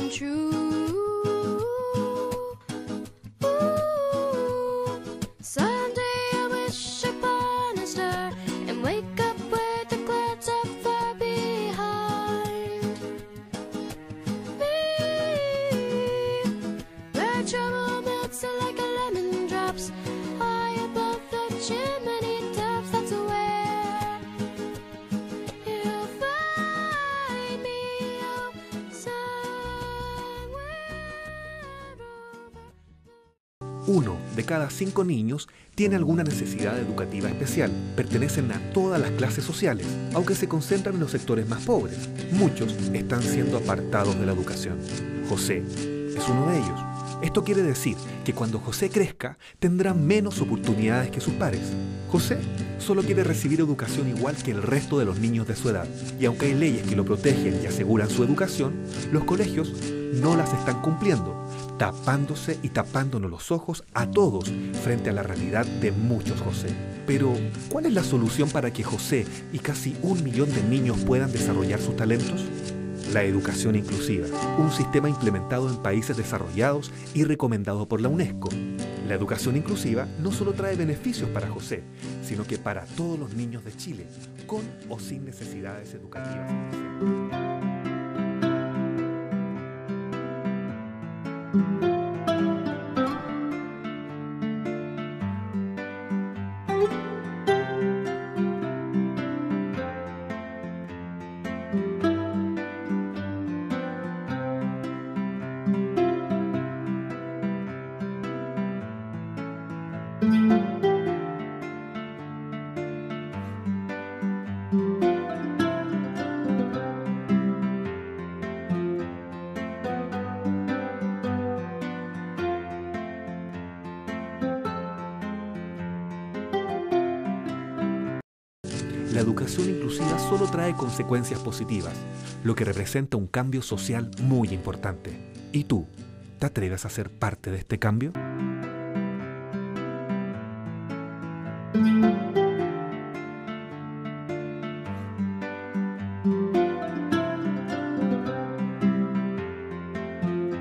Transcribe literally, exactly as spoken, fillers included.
true. Ooh, someday I wish upon a star and wake up with the clouds are far behind me, where trouble melts like a lemon drops high above the chimney tops. That's where you'll find me, oh, somewhere over. Uno de cada cinco niños tiene alguna necesidad educativa especial. Pertenecen a todas las clases sociales, aunque se concentran en los sectores más pobres. Muchos están siendo apartados de la educación. José es uno de ellos. Esto quiere decir que cuando José crezca, tendrá menos oportunidades que sus pares. José solo quiere recibir educación igual que el resto de los niños de su edad. Y aunque hay leyes que lo protegen y aseguran su educación, los colegios no las están cumpliendo, tapándose y tapándonos los ojos a todos frente a la realidad de muchos José. Pero, ¿cuál es la solución para que José y casi un millón de niños puedan desarrollar sus talentos? La educación inclusiva, un sistema implementado en países desarrollados y recomendado por la UNESCO. La educación inclusiva no solo trae beneficios para José, sino que para todos los niños de Chile, con o sin necesidades educativas especiales. La educación inclusiva solo trae consecuencias positivas, lo que representa un cambio social muy importante. ¿Y tú, te atreves a ser parte de este cambio?